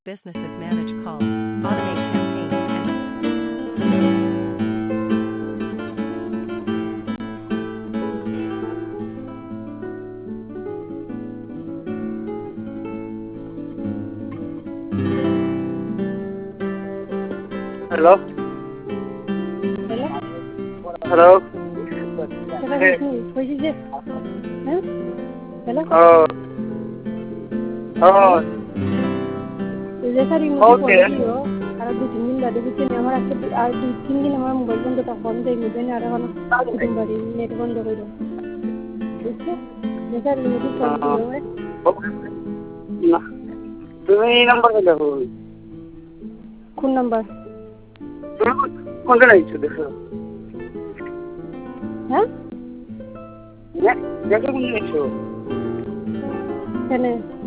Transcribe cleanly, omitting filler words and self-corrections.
businesses manage calls, automate campaigns, and Hello? Hello? Hello? Hello, Hey. who is this? Huh? Hello? Oh, जैसा remote phone okay. दियो और 2-3 दिन बाद भी আমার একটা আর 2-3 দিন আমার মোবাইল বন্ধটা বন্ধ হয়ে যাবে না আর এখন দুদিন বাদে নেট বন্ধ করে দাও বুঝছো जैसा रिमोट फोन दियो না তুমি এই নাম্বারে দেখো কোন নাম্বার কোনটা লাগছে দেখো হ্যাঁ দেখো কোনটা লাগছে কেন